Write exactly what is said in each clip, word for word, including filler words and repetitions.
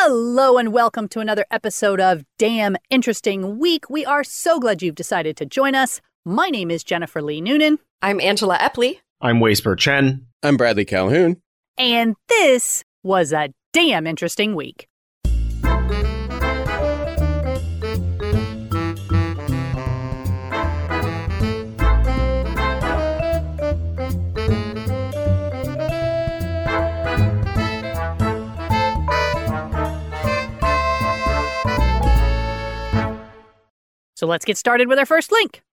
Hello and welcome to another episode of Damn Interesting Week. We are so glad you've decided to join us. My name is Jennifer Lee Noonan. I'm Angela Epley. I'm Waisper Chen. I'm Bradley Calhoun. And this was a damn interesting week. So let's get started with our first link.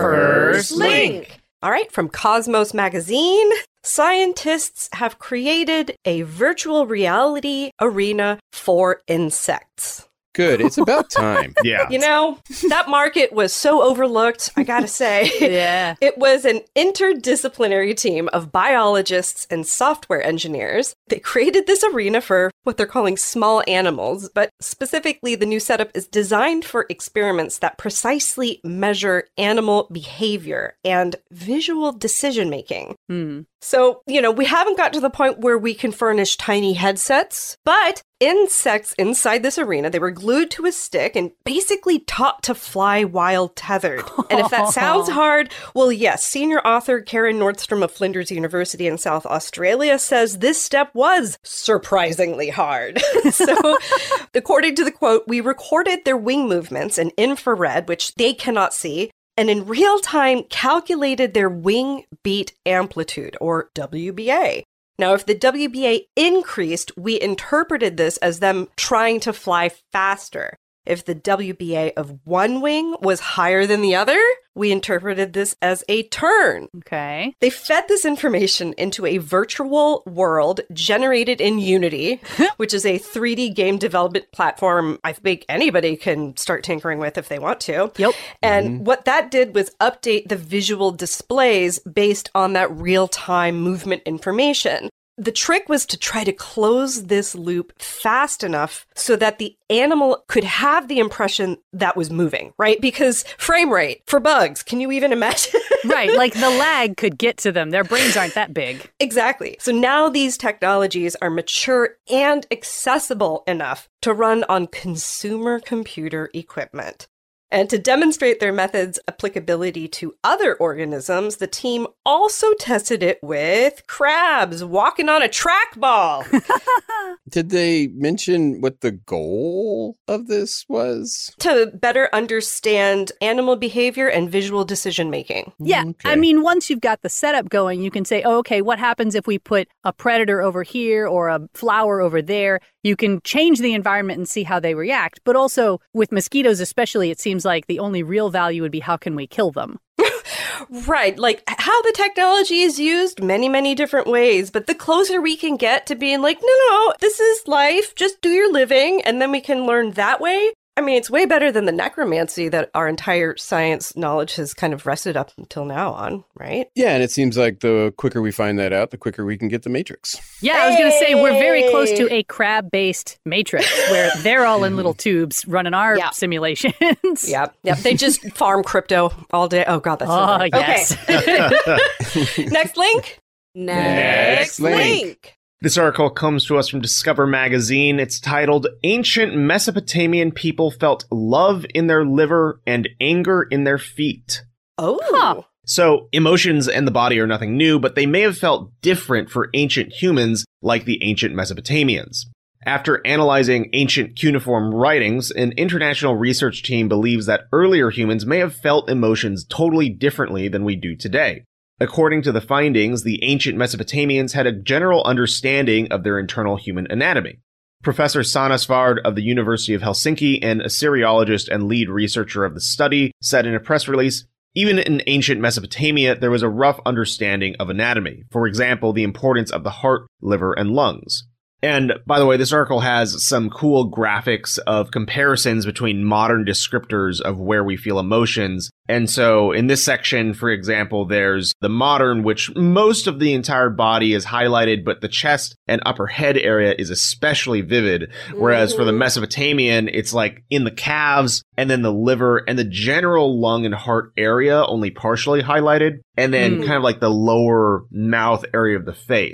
First link. All right, from Cosmos Magazine, scientists have created a virtual reality arena for insects. Good. It's about time. Yeah. You know, that market was so overlooked, I gotta say. Yeah. It was an interdisciplinary team of biologists and software engineers. They created this arena for what they're calling small animals, but specifically the new setup is designed for experiments that precisely measure animal behavior and visual decision-making. Hmm. So, you know, we haven't got to the point where we can furnish tiny headsets, but insects inside this arena, they were glued to a stick and basically taught to fly while tethered. And if that sounds hard, well, yes, senior author Karen Nordstrom of Flinders University in South Australia says this step was surprisingly hard. So, according to the quote, we recorded their wing movements in infrared, which they cannot see, and in real time calculated their wing beat amplitude, or W B A. Now, if the W B A increased, we interpreted this as them trying to fly faster. If the W B A of one wing was higher than the other, we interpreted this as a turn. Okay. They fed this information into a virtual world generated in Unity, which is a three D game development platform I think anybody can start tinkering with if they want to. Yep. And Mm-hmm. what that did was update the visual displays based on that real-time movement information. The trick was to try to close this loop fast enough so that the animal could have the impression that was moving, right? Because frame rate for bugs, can you even imagine? Right, like the lag could get to them. Their brains aren't that big. Exactly. So now these technologies are mature and accessible enough to run on consumer computer equipment. And to demonstrate their method's applicability to other organisms, the team also tested it with crabs walking on a trackball. Did they mention what the goal of this was? To better understand animal behavior and visual decision making. Yeah, Okay. I mean, once you've got the setup going, you can say, oh, okay, what happens if we put a predator over here or a flower over there? You can change the environment and see how they react. But also, with mosquitoes especially, it seems like the only real value would be how can we kill them? Right, like how the technology is used many, many different ways. But the closer we can get to being like, no, no, this is life, just do your living, and then we can learn that way. I mean, it's way better than the necromancy that our entire science knowledge has kind of rested up until now on, right? Yeah, and it seems like the quicker we find that out, the quicker we can get the Matrix. Yeah, I was going to say, we're very close to a crab-based Matrix, where they're all in little tubes running our Yeah. simulations. Yep, yep. They just farm crypto all day. Oh, God, that's so Oh, bad. yes. Okay. Next link. Next link. This article comes to us from Discover Magazine. It's titled, Ancient Mesopotamian People Felt Love in Their Liver and Anger in Their Feet. Oh. Huh. So, emotions and the body are nothing new, but they may have felt different for ancient humans like the ancient Mesopotamians. After analyzing ancient cuneiform writings, an international research team believes that earlier humans may have felt emotions totally differently than we do today. According to the findings, the ancient Mesopotamians had a general understanding of their internal human anatomy. Professor Sanna Svard of the University of Helsinki, an Assyriologist and lead researcher of the study, said in a press release, even in ancient Mesopotamia, there was a rough understanding of anatomy. For example, the importance of the heart, liver, and lungs. And by the way, this article has some cool graphics of comparisons between modern descriptors of where we feel emotions. And so in this section, for example, there's the modern, which most of the entire body is highlighted, but the chest and upper head area is especially vivid. Whereas for the Mesopotamian, it's like in the calves and then the liver and the general lung and heart area only partially highlighted. And then Mm. kind of like the lower mouth area of the face.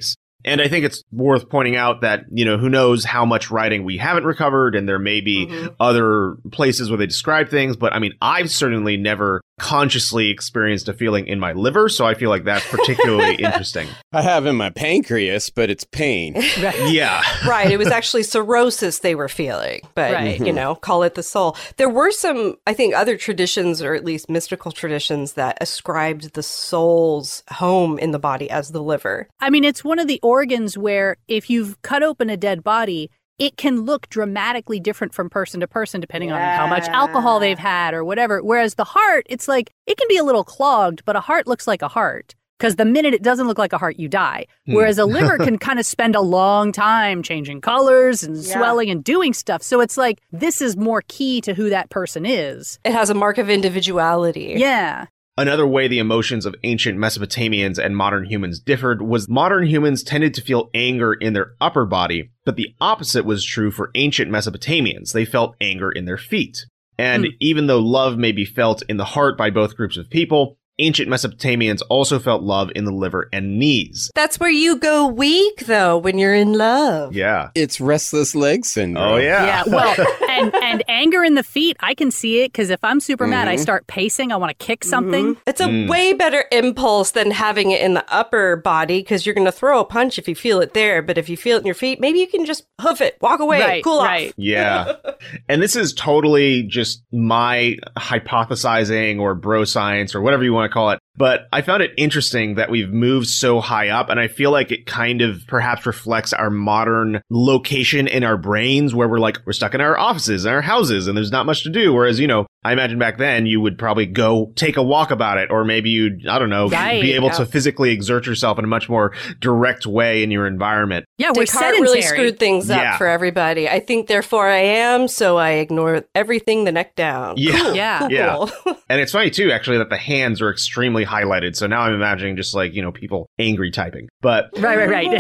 And I think it's worth pointing out that, you know, who knows how much writing we haven't recovered, and there may be mm-hmm. other places where they describe things. But I mean, I've certainly never consciously experienced a feeling in my liver, so I feel like that's particularly interesting. I have in my pancreas, but it's pain. Right. Yeah. Right. It was actually cirrhosis they were feeling, but, right. you know, call it the soul. There were some, I think, other traditions, or at least mystical traditions, that ascribed the soul's home in the body as the liver. I mean, it's one of the organs where if you've cut open a dead body, it can look dramatically different from person to person depending yeah. on how much alcohol they've had or whatever. Whereas the heart, it's like, it can be a little clogged, but a heart looks like a heart. Because the minute it doesn't look like a heart, you die. Whereas a liver can kind of spend a long time changing colors and yeah. swelling and doing stuff. So it's like, this is more key to who that person is. It has a mark of individuality. Yeah. Another way the emotions of ancient Mesopotamians and modern humans differed was modern humans tended to feel anger in their upper body, but the opposite was true for ancient Mesopotamians. They felt anger in their feet. And mm. even though love may be felt in the heart by both groups of people, ancient Mesopotamians also felt love in the liver and knees. That's where you go weak, though, when you're in love. Yeah. It's restless leg syndrome. Oh, yeah. Yeah, well, and, and anger in the feet, I can see it, because if I'm super mm-hmm. mad, I start pacing, I want to kick something. Mm-hmm. It's a mm. way better impulse than having it in the upper body, because you're going to throw a punch if you feel it there, but if you feel it in your feet, maybe you can just hoof it, walk away, right, cool right. off. Yeah. And this is totally just my hypothesizing or bro science or whatever you want to call it. But I found it interesting that we've moved so high up, and I feel like it kind of perhaps reflects our modern location in our brains, where we're like, we're stuck in our offices and our houses and there's not much to do. Whereas, you know, I imagine back then you would probably go take a walk about it, or maybe you'd, I don't know, right, be able yeah. to physically exert yourself in a much more direct way in your environment. Yeah, we're Descartes sedentary. really screwed things up Yeah. for everybody. I think, therefore I am, so I ignore everything the neck down. Yeah. Cool, Yeah. cool, Yeah. cool. And it's funny, too, actually, that the hands are extremely highlighted. So now I'm imagining just like, you know, people angry typing. But Right, right, right.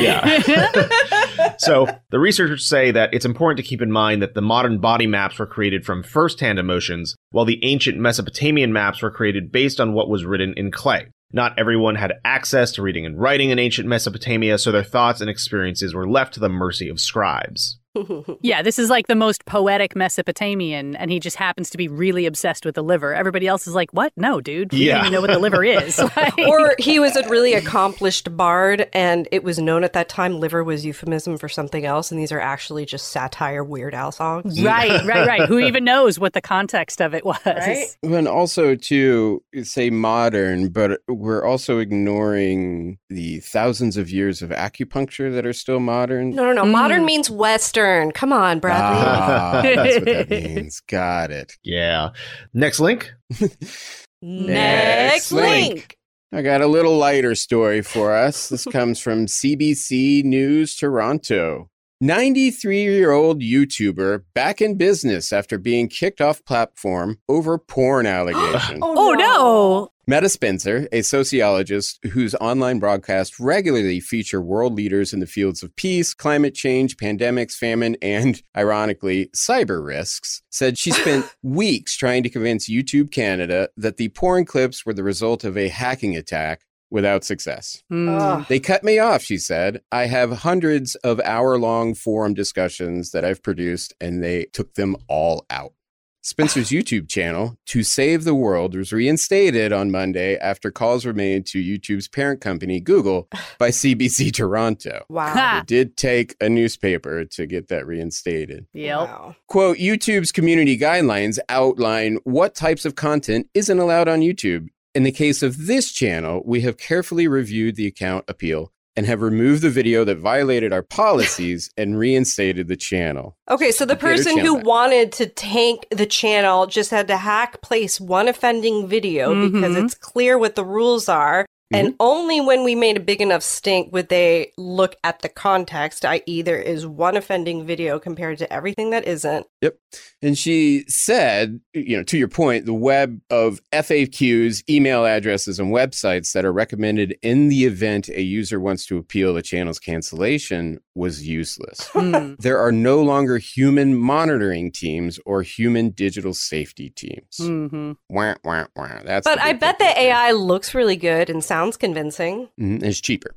Yeah. So the researchers say that it's important to keep in mind that the modern body maps were created from first-hand emotions, while the ancient Mesopotamian maps were created based on what was written in clay. Not everyone had access to reading and writing in ancient Mesopotamia, so their thoughts and experiences were left to the mercy of scribes. Yeah, this is like the most poetic Mesopotamian, and he just happens to be really obsessed with the liver. Everybody else is like, what? No, dude. You Yeah. don't even know what the liver is. Like, Or he was a really accomplished bard, and it was known at that time liver was euphemism for something else, and these are actually just satire Weird Al songs. right, right, right. Who even knows what the context of it was? Right? And also to say modern, but we're also ignoring the thousands of years of acupuncture that are still modern. No, no, no. Mm. Modern means Western. Come on, Bradley. Ah, that's what that means. Got it. Yeah. Next link. Next link. I got a little lighter story for us. This comes from C B C News Toronto. ninety-three-year-old YouTuber back in business after being kicked off platform over porn allegations. Oh, no. Meta Spencer, a sociologist whose online broadcasts regularly feature world leaders in the fields of peace, climate change, pandemics, famine, and, ironically, cyber risks, said she spent weeks trying to convince YouTube Canada that the porn clips were the result of a hacking attack, without success. Mm. They cut me off, she said. I have hundreds of hour-long forum discussions that I've produced, and they took them all out. Spencer's YouTube channel, To Save the World, was reinstated on Monday after calls were made to YouTube's parent company, Google, by C B C Toronto. Wow. It did take a newspaper to get that reinstated. Yep. Wow. Quote, YouTube's community guidelines outline what types of content isn't allowed on YouTube. In the case of this channel, we have carefully reviewed the account appeal and have removed the video that violated our policies and reinstated the channel. Okay, so the Get her person channel who back. wanted to tank the channel just had to hack place one offending video because Mhm. it's clear what the rules are. And only when we made a big enough stink would they look at the context, that is there is one offending video compared to everything that isn't. Yep. And she said, you know, to your point, the web of F A Qs, email addresses, and websites that are recommended in the event a user wants to appeal a channel's cancellation was useless. Mm. There are no longer human monitoring teams or human digital safety teams. Mm-hmm. Wah, wah, wah. That's But the I big bet thing the there. A I looks really good and sounds convincing. Mhm, It's cheaper. Yeah.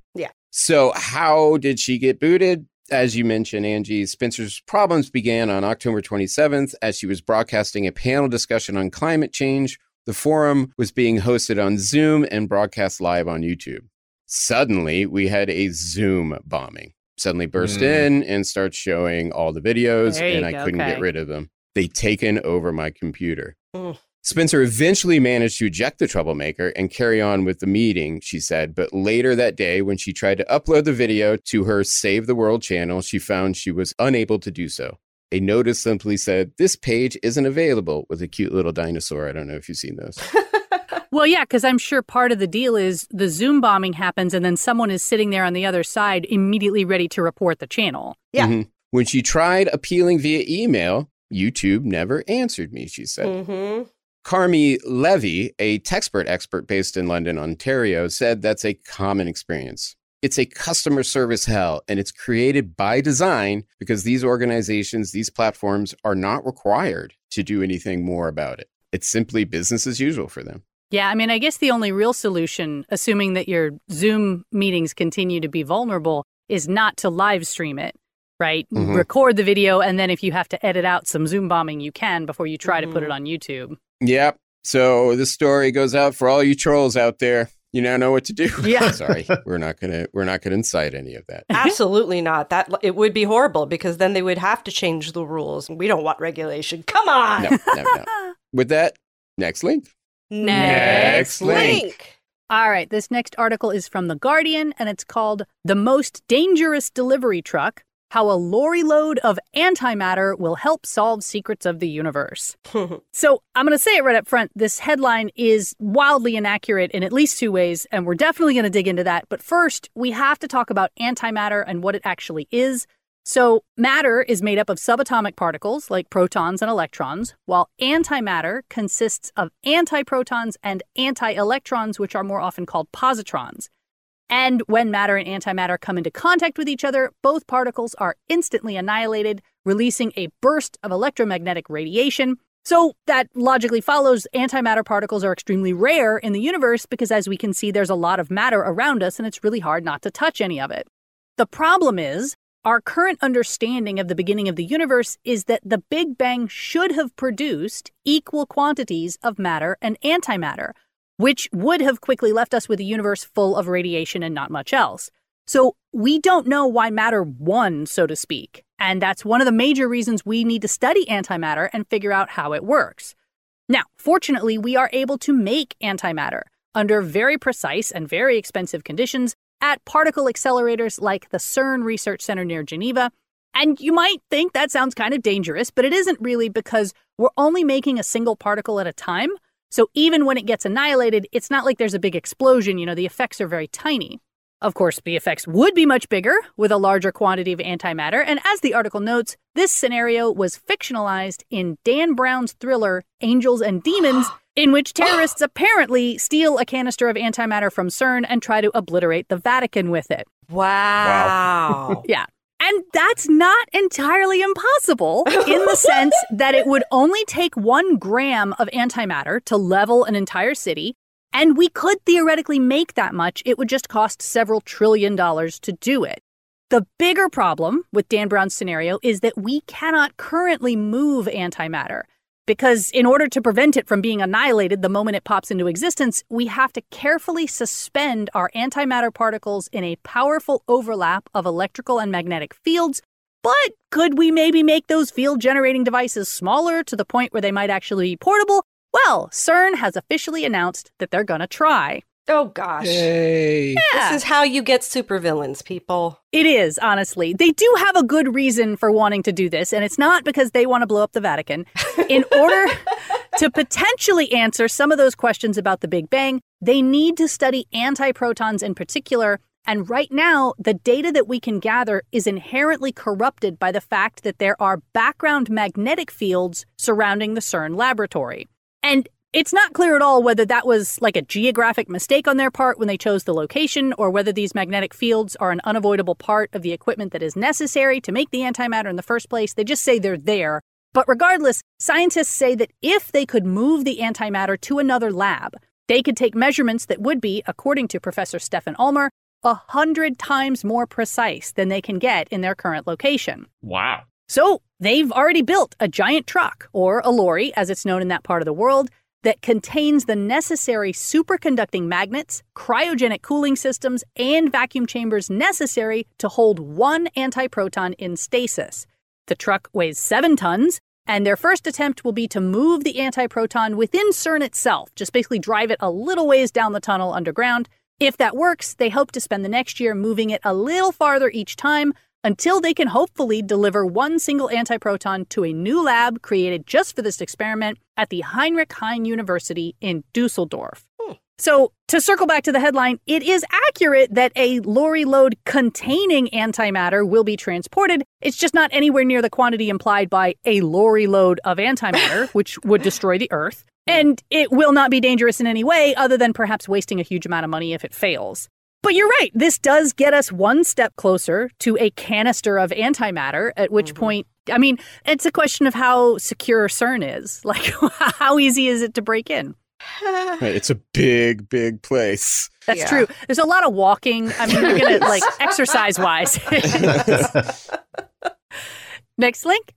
So how did she get booted? As you mentioned, Angie, Spencer's problems began on October twenty-seventh as she was broadcasting a panel discussion on climate change. The forum was being hosted on Zoom and broadcast live on YouTube. Suddenly, we had a Zoom bombing. Suddenly burst mm. in and start showing all the videos, and I go. couldn't okay. get rid of them. They'd taken over my computer. Mm. Spencer eventually managed to eject the troublemaker and carry on with the meeting, she said. But later that day, when she tried to upload the video to her Save the World channel, she found she was unable to do so. A notice simply said, "This page isn't available," with a cute little dinosaur. I don't know if you've seen those. Well, yeah, because I'm sure part of the deal is the Zoom bombing happens and then someone is sitting there on the other side immediately ready to report the channel. Yeah. Mm-hmm. When she tried appealing via email, YouTube never answered me, she said. Mm-hmm. Carmi Levy, a Techspert expert based in London, Ontario, said that's a common experience. It's a customer service hell, and it's created by design because these organizations, these platforms are not required to do anything more about it. It's simply business as usual for them. Yeah, I mean, I guess the only real solution, assuming that your Zoom meetings continue to be vulnerable, is not to live stream it, right? Mm-hmm. Record the video, and then if you have to edit out some Zoom bombing, you can before you try mm-hmm. to put it on YouTube. Yep. So this story goes out for all you trolls out there. You now know what to do. Yeah. Sorry, we're not gonna we're not gonna incite any of that. Absolutely not. That it would be horrible because then they would have to change the rules, and we don't want regulation. Come on. No, no, no. With that, next link. Next, next link. link. All right, this next article is from The Guardian, and it's called "The Most Dangerous Delivery Truck: How a Lorry Load of Antimatter Will Help Solve Secrets of the Universe." So I'm going to say it right up front. This headline is wildly inaccurate in at least two ways, and we're definitely going to dig into that. But first, we have to talk about antimatter and what it actually is. So matter is made up of subatomic particles like protons and electrons, while antimatter consists of antiprotons and anti-electrons, which are more often called positrons. And when matter and antimatter come into contact with each other, both particles are instantly annihilated, releasing a burst of electromagnetic radiation. So that logically follows antimatter particles are extremely rare in the universe because, as we can see, there's a lot of matter around us and it's really hard not to touch any of it. The problem is, our current understanding of the beginning of the universe is that the Big Bang should have produced equal quantities of matter and antimatter, which would have quickly left us with a universe full of radiation and not much else. So we don't know why matter won, so to speak. And that's one of the major reasons we need to study antimatter and figure out how it works. Now, fortunately, we are able to make antimatter under very precise and very expensive conditions at particle accelerators like the CERN Research Center near Geneva. And you might think that sounds kind of dangerous, but it isn't really because we're only making a single particle at a time. So even when it gets annihilated, it's not like there's a big explosion. You know, the effects are very tiny. Of course, the effects would be much bigger with a larger quantity of antimatter. And as the article notes, this scenario was fictionalized in Dan Brown's thriller Angels and Demons, in which terrorists apparently steal a canister of antimatter from CERN and try to obliterate the Vatican with it. Wow. Wow. Yeah. And that's not entirely impossible in the sense that it would only take one gram of antimatter to level an entire city. And we could theoretically make that much. It would just cost several trillion dollars to do it. The bigger problem with Dan Brown's scenario is that we cannot currently move antimatter. Because in order to prevent it from being annihilated the moment it pops into existence, we have to carefully suspend our antimatter particles in a powerful overlap of electrical and magnetic fields. But could we maybe make those field-generating devices smaller to the point where they might actually be portable? Well, CERN has officially announced that they're going to try. Oh, gosh. Yay. Yeah. This is how you get supervillains, people. It is, honestly. They do have a good reason for wanting to do this, and it's not because they want to blow up the Vatican. In order to potentially answer some of those questions about the Big Bang, they need to study antiprotons in particular. And right now, the data that we can gather is inherently corrupted by the fact that there are background magnetic fields surrounding the CERN laboratory. And it's not clear at all whether that was like a geographic mistake on their part when they chose the location, or whether these magnetic fields are an unavoidable part of the equipment that is necessary to make the antimatter in the first place. They just say they're there. But regardless, scientists say that if they could move the antimatter to another lab, they could take measurements that would be, according to Professor Stefan Ulmer, a hundred times more precise than they can get in their current location. Wow. So they've already built a giant truck, or a lorry, as it's known in that part of the world, that contains the necessary superconducting magnets, cryogenic cooling systems, and vacuum chambers necessary to hold one antiproton in stasis. The truck weighs seven tons, and their first attempt will be to move the antiproton within CERN itself, just basically drive it a little ways down the tunnel underground. If that works, they hope to spend the next year moving it a little farther each time until they can hopefully deliver one single antiproton to a new lab created just for this experiment at the Heinrich Heine University in Dusseldorf. Hmm. So, to circle back to the headline, it is accurate that a lorry load containing antimatter will be transported. It's just not anywhere near the quantity implied by a lorry load of antimatter, which would destroy the Earth. And it will not be dangerous in any way other than perhaps wasting a huge amount of money if it fails. But you're right. This does get us one step closer to a canister of antimatter, at which mm-hmm. point, I mean, it's a question of how secure CERN is. Like, how easy is it to break in? It's a big, big place. That's yeah. true. There's a lot of walking. I mean, you're going to, like, exercise-wise. Next link?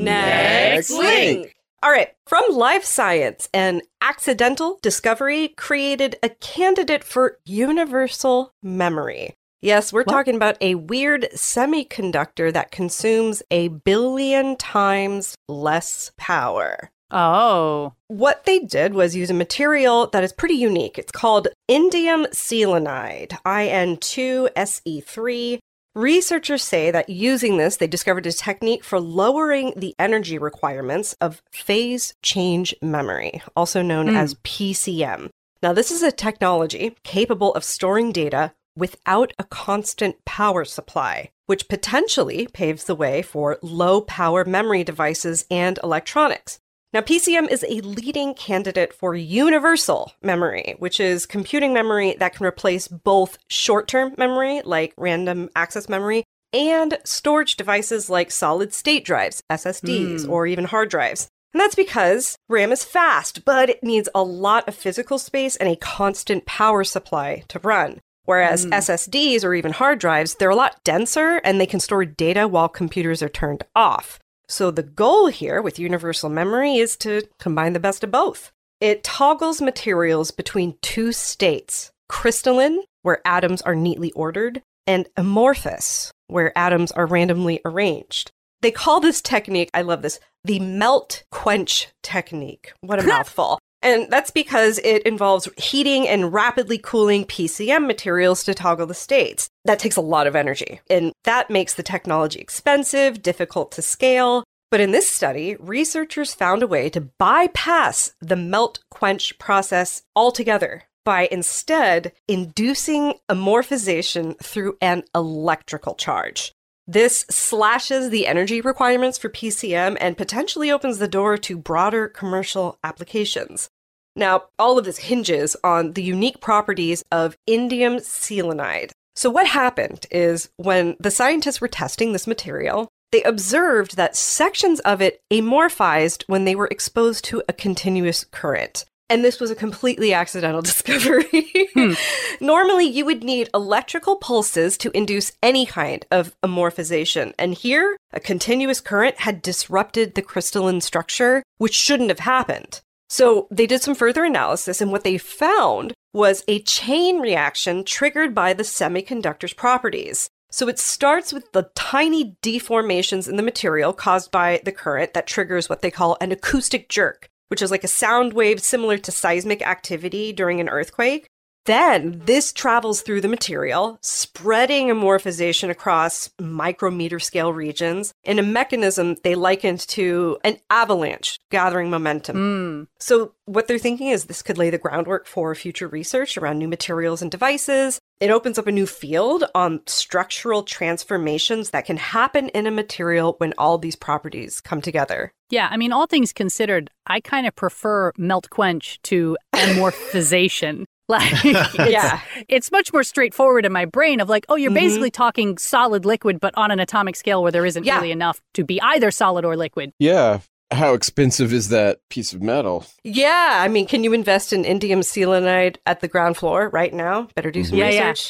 Next link. All right. From Life Science, an accidental discovery created a candidate for universal memory. Yes, we're what? talking about a weird semiconductor that consumes a billion times less power. Oh. What they did was use a material that is pretty unique. It's called indium selenide, I N two S E three. Researchers say that using this, they discovered a technique for lowering the energy requirements of phase change memory, also known mm. as P C M. Now, this is a technology capable of storing data without a constant power supply, which potentially paves the way for low-power memory devices and electronics. Now, P C M is a leading candidate for universal memory, which is computing memory that can replace both short-term memory, like random access memory, and storage devices like solid-state drives, S S Ds, mm. or even hard drives. And that's because RAM is fast, but it needs a lot of physical space and a constant power supply to run. Whereas mm. S S Ds, or even hard drives, they're a lot denser, and they can store data while computers are turned off. So the goal here with universal memory is to combine the best of both. It toggles materials between two states: crystalline, where atoms are neatly ordered, and amorphous, where atoms are randomly arranged. They call this technique, I love this, the melt quench technique. What a mouthful. And that's because it involves heating and rapidly cooling P C M materials to toggle the states. That takes a lot of energy, and that makes the technology expensive, difficult to scale. But in this study, researchers found a way to bypass the melt quench process altogether by instead inducing amorphization through an electrical charge. This slashes the energy requirements for P C M and potentially opens the door to broader commercial applications. Now, all of this hinges on the unique properties of indium selenide. So what happened is when the scientists were testing this material, they observed that sections of it amorphized when they were exposed to a continuous current. And this was a completely accidental discovery. Hmm. Normally, you would need electrical pulses to induce any kind of amorphization. And here, a continuous current had disrupted the crystalline structure, which shouldn't have happened. So they did some further analysis, and what they found was a chain reaction triggered by the semiconductor's properties. So it starts with the tiny deformations in the material caused by the current that triggers what they call an acoustic jerk, which is like a sound wave similar to seismic activity during an earthquake. Then this travels through the material, spreading amorphization across micrometer scale regions in a mechanism they likened to an avalanche gathering momentum. Mm. So what they're thinking is this could lay the groundwork for future research around new materials and devices. It opens up a new field on structural transformations that can happen in a material when all these properties come together. Yeah, I mean, all things considered, I kind of prefer melt quench to amorphization. Like, it's, yeah. it's much more straightforward in my brain of like, oh, you're Mm-hmm. basically talking solid liquid, but on an atomic scale where there isn't Yeah. really enough to be either solid or liquid. Yeah. How expensive is that piece of metal? Yeah, I mean, can you invest in indium selenide at the ground floor right now? Better do some Yeah, yeah. research.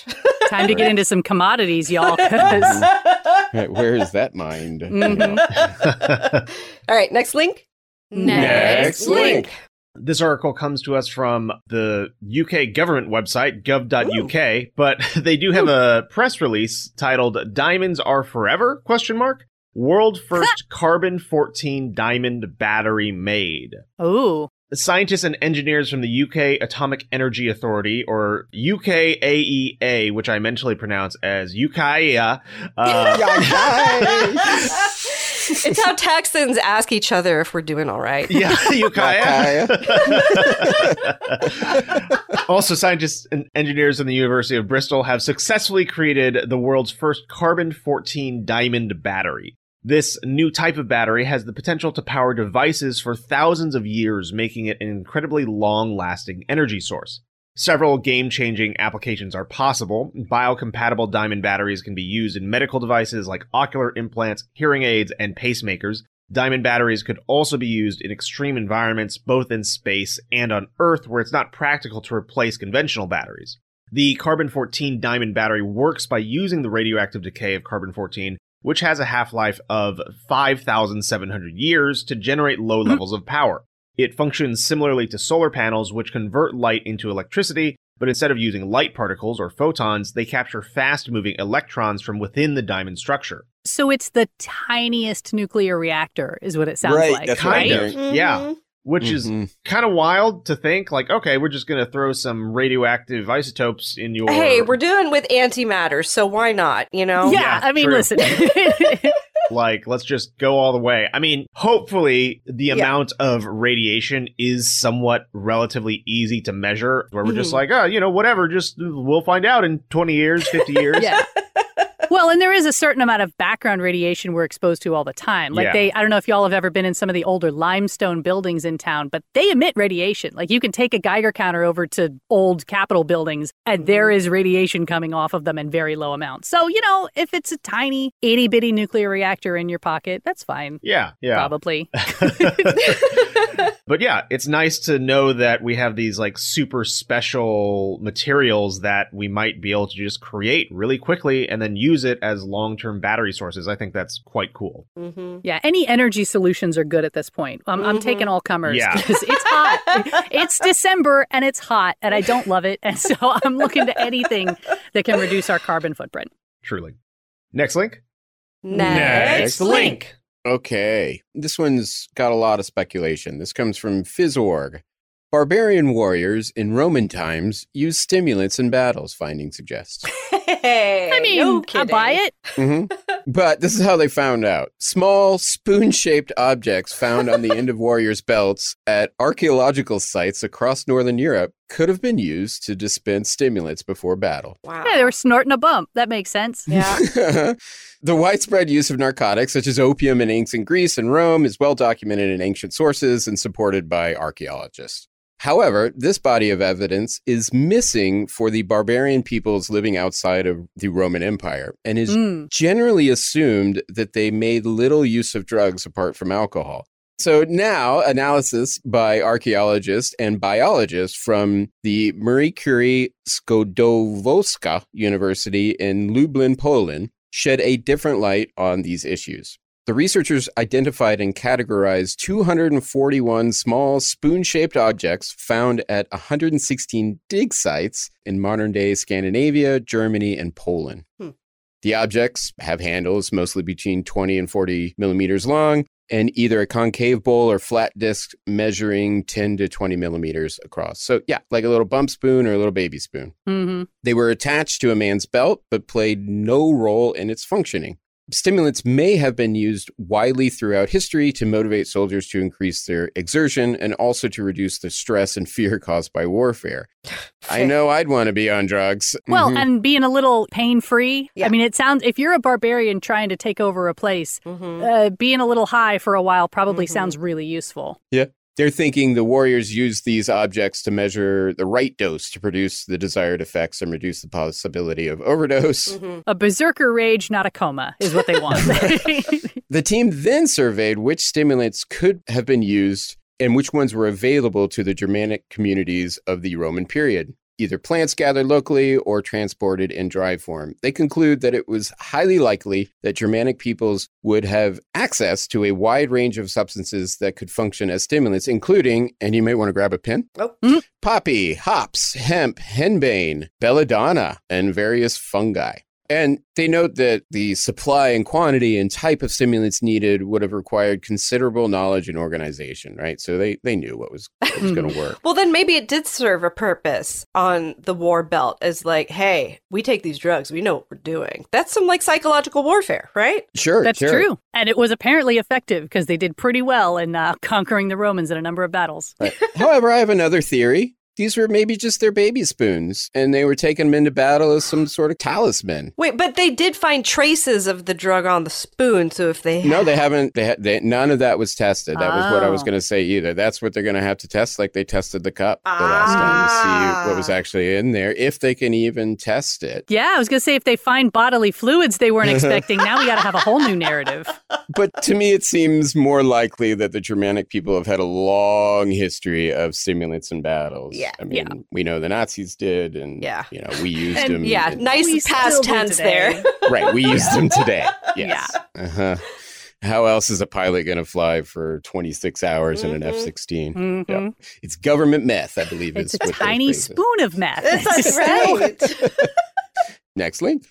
Time to get into some commodities, y'all. 'Cause... Right, where is that mind? Mhm. All right, next link. Next link. This article comes to us from the U K government website, gov dot U K, but they do have a press release titled Diamonds Are Forever? Question mark. World first carbon fourteen diamond battery made. Ooh. Scientists and engineers from the U K Atomic Energy Authority, or U K A E A, which I mentally pronounce as U K A E A. Uh, It's how Texans ask each other if we're doing all right. Yeah, U K A E A. Also, scientists and engineers in the University of Bristol have successfully created the world's first carbon fourteen diamond battery. This new type of battery has the potential to power devices for thousands of years, making it an incredibly long-lasting energy source. Several game-changing applications are possible. Biocompatible diamond batteries can be used in medical devices like ocular implants, hearing aids, and pacemakers. Diamond batteries could also be used in extreme environments, both in space and on Earth, where it's not practical to replace conventional batteries. The carbon fourteen diamond battery works by using the radioactive decay of carbon fourteen, which has a half-life of five thousand seven hundred years, to generate low levels of power. It functions similarly to solar panels, which convert light into electricity, but instead of using light particles or photons, they capture fast-moving electrons from within the diamond structure. So it's the tiniest nuclear reactor, is what it sounds Right, like, that's Kind right? of, Mhm. yeah. Which Mhm. is kind of wild to think, like, okay, we're just going to throw some radioactive isotopes in your... Hey, we're doing with antimatter, so why not, you know? Yeah, Yeah, I mean, true. listen. Like, let's just go all the way. I mean, hopefully the Yeah. amount of radiation is somewhat relatively easy to measure, where we're just Mhm. like, oh, you know, whatever, just we'll find out in twenty years, fifty years. Yeah. Well, and there is a certain amount of background radiation we're exposed to all the time. Like Yeah. they, I don't know if y'all have ever been in some of the older limestone buildings in town, but they emit radiation. Like you can take a Geiger counter over to old Capitol buildings and there is radiation coming off of them in very low amounts. So, you know, if it's a tiny itty bitty nuclear reactor in your pocket, that's fine. Yeah, yeah. Probably. But yeah, it's nice to know that we have these like super special materials that we might be able to just create really quickly and then use it as long-term battery sources. I think that's quite cool. Mm-hmm. Yeah, any energy solutions are good at this point. I'm, I'm Mhm. taking all comers Yeah. because it's hot. It's December and it's hot and I don't love it. And so I'm looking to anything that can reduce our carbon footprint. Truly. Next link. Next link. Okay. This one's got a lot of speculation. This comes from Fizzorg. Barbarian warriors in Roman times used stimulants in battles, findings suggest. Hey, I mean, no I kidding. buy it. hmm But this is how they found out. Small spoon-shaped objects found on the end of warriors' belts at archaeological sites across northern Europe could have been used to dispense stimulants before battle. Wow. Yeah, they were snorting a bump. That makes sense. Yeah. The widespread use of narcotics, such as opium in ancient Greece and Rome, is well documented in ancient sources and supported by archaeologists. However, this body of evidence is missing for the barbarian peoples living outside of the Roman Empire and is Mm. generally assumed that they made little use of drugs apart from alcohol. So now, analysis by archaeologists and biologists from the Marie Curie Skłodowska University in Lublin, Poland, shed a different light on these issues. The researchers identified and categorized two hundred forty-one small spoon-shaped objects found at one hundred sixteen dig sites in modern-day Scandinavia, Germany, and Poland. Hmm. The objects have handles mostly between twenty and forty millimeters long, and either a concave bowl or flat disc measuring ten to twenty millimeters across. So yeah, like a little bump spoon or a little baby spoon. Mm-hmm. They were attached to a man's belt, but played no role in its functioning. Stimulants may have been used widely throughout history to motivate soldiers to increase their exertion and also to reduce the stress and fear caused by warfare. I know I'd want to be on drugs. Well, Mhm. and being a little pain-free. Yeah. I mean, it sounds, if you're a barbarian trying to take over a place, Mhm. uh, being a little high for a while probably Mhm. sounds really useful. They're thinking the warriors used these objects to measure the right dose to produce the desired effects and reduce the possibility of overdose. Mhm. A berserker rage, not a coma, is what they want. The team then surveyed which stimulants could have been used and which ones were available to the Germanic communities of the Roman period. either plants gathered locally or transported in dry form. They conclude that it was highly likely that Germanic peoples would have access to a wide range of substances that could function as stimulants, including, and you may want to grab a pen, Oh. Mm-hmm. poppy, hops, hemp, henbane, belladonna, and various fungi. And they note that the supply and quantity and type of stimulants needed would have required considerable knowledge and organization, right? So they, they knew what was, what was going to work. Well, then maybe it did serve a purpose on the war belt as like, hey, we take these drugs. We know what we're doing. That's some like psychological warfare, right? Sure, That's sure. true. And it was apparently effective because they did pretty well in uh, conquering the Romans in a number of battles. Right. However, I have another theory. These were maybe just their baby spoons, and they were taking them into battle as some sort of talisman. Wait, but they did find traces of the drug on the spoon. So if they No, they haven't. They, ha- they None of that was tested. That was what I was Oh. going to say either. That's what they're going to have to test, like they tested the cup the last time to see what was actually in there, if they can even test it. Yeah, I was going to say if they find bodily fluids they weren't expecting, now we got to have a whole new narrative. But to me, it seems more likely that the Germanic people have had a long history of stimulants in battles. Yeah. I mean, Yeah. we know the Nazis did, and Yeah. you know, we used and them. yeah, in- nice We past still do tense today. there. Right, we used them today. Yes. Yeah. Uh-huh. How else is a pilot going to fly for twenty-six hours in an Mhm. F sixteen? Mhm. Yep. It's government meth, I believe. It's is a what those tiny phrases. spoon of meth. That's right. Next link.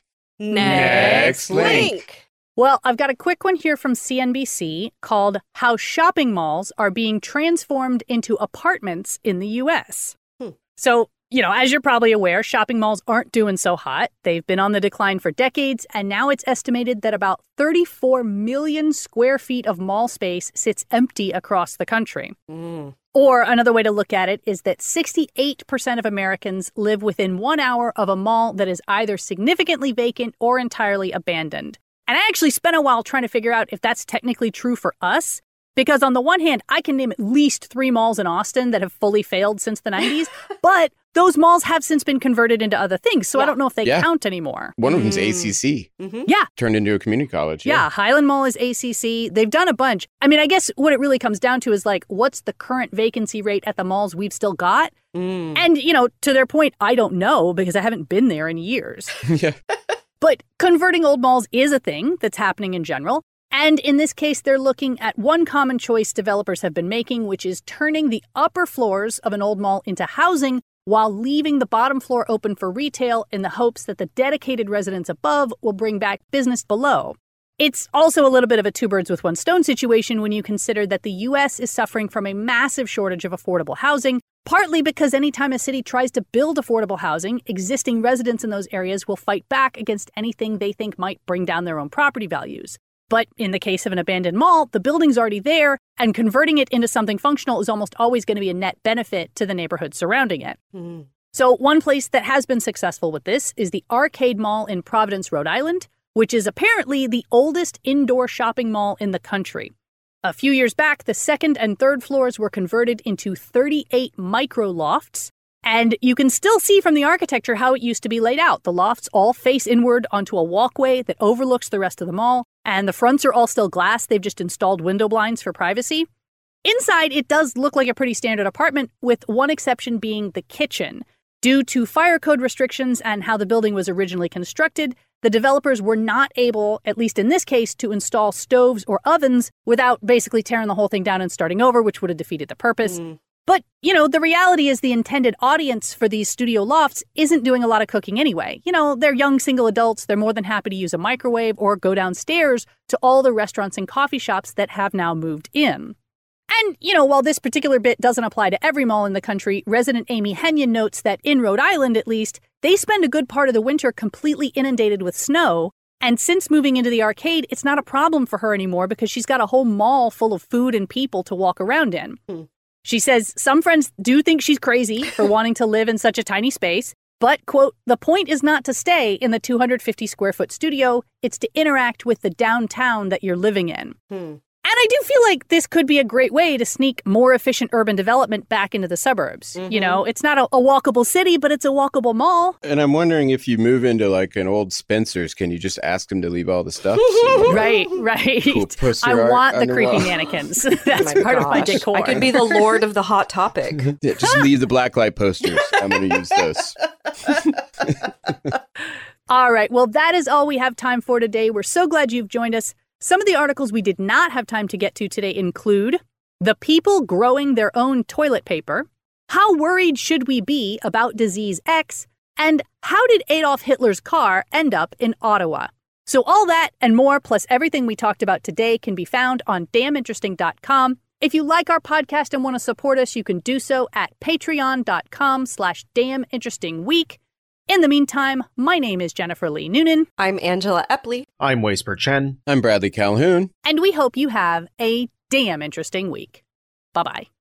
Next link. Well, I've got a quick one here from C N B C called How Shopping Malls Are Being Transformed into Apartments in the U S. Hmm. So, you know, as you're probably aware, shopping malls aren't doing so hot. They've been on the decline for decades, and now it's estimated that about thirty-four million square feet of mall space sits empty across the country. Mm. Or another way to look at it is that sixty-eight percent of Americans live within one hour of a mall that is either significantly vacant or entirely abandoned. And I actually spent a while trying to figure out if that's technically true for us. Because on the one hand, I can name at least three malls in Austin that have fully failed since the nineties, but those malls have since been converted into other things, so I Yeah. don't know if they Yeah. count anymore. One of them's Mm. A C C, Mm-hmm. Yeah, turned into a community college. yeah, Highland Mall is A C C. They've done a bunch. I mean, I guess what it really comes down to is like, what's the current vacancy rate at the malls we've still got? Mm. And, you know, to their point, I don't know because I haven't been there in years. Yeah. But converting old malls is a thing that's happening in general. And in this case, they're looking at one common choice developers have been making, which is turning the upper floors of an old mall into housing while leaving the bottom floor open for retail in the hopes that the dedicated residents above will bring back business below. It's also a little bit of a two birds with one stone situation when you consider that the U S is suffering from a massive shortage of affordable housing, partly because anytime a city tries to build affordable housing, existing residents in those areas will fight back against anything they think might bring down their own property values. But in the case of an abandoned mall, the building's already there, and converting it into something functional is almost always going to be a net benefit to the neighborhood surrounding it. Mm. So one place that has been successful with this is the Arcade Mall in Providence, Rhode Island, which is apparently the oldest indoor shopping mall in the country. A few years back, the second and third floors were converted into thirty-eight micro lofts. And you can still see from the architecture how it used to be laid out. The lofts all face inward onto a walkway that overlooks the rest of the mall, and the fronts are all still glass. They've just installed window blinds for privacy. Inside, it does look like a pretty standard apartment, with one exception being the kitchen. Due to fire code restrictions and how the building was originally constructed, the developers were not able, at least in this case, to install stoves or ovens without basically tearing the whole thing down and starting over, which would have defeated the purpose. Mm. But, you know, the reality is the intended audience for these studio lofts isn't doing a lot of cooking anyway. You know, they're young single adults. They're more than happy to use a microwave or go downstairs to all the restaurants and coffee shops that have now moved in. And, you know, while this particular bit doesn't apply to every mall in the country, resident Amy Henyon notes that in Rhode Island, at least, they spend a good part of the winter completely inundated with snow. And since moving into the arcade, it's not a problem for her anymore because she's got a whole mall full of food and people to walk around in. Hmm. She says some friends do think she's crazy for wanting to live in such a tiny space, but, quote, the point is not to stay in the two hundred fifty square foot studio, it's to interact with the downtown that you're living in. Hmm. And I do feel like this could be a great way to sneak more efficient urban development back into the suburbs. Mm-hmm. You know, it's not a, a walkable city, but it's a walkable mall. And I'm wondering if you move into like an old Spencer's, can you just ask them to leave all the stuff? Right, right. Cool I want the creepy wall. mannequins. That's oh part gosh. of my decor. I could be the lord of the Hot Topic. Yeah, just leave the blacklight posters. I'm going to use those. All right. Well, that is all we have time for today. We're so glad you've joined us. Some of the articles we did not have time to get to today include the people growing their own toilet paper, how worried should we be about disease X, and how did Adolf Hitler's car end up in Ottawa? So all that and more, plus everything we talked about today, can be found on damn interesting dot com. If you like our podcast and want to support us, you can do so at patreon.com slash damninterestingweek. In the meantime, my name is Jennifer Lee Noonan. I'm Angela Epley. I'm Waisper Chen. I'm Bradley Calhoun. And we hope you have a damn interesting week. Bye-bye.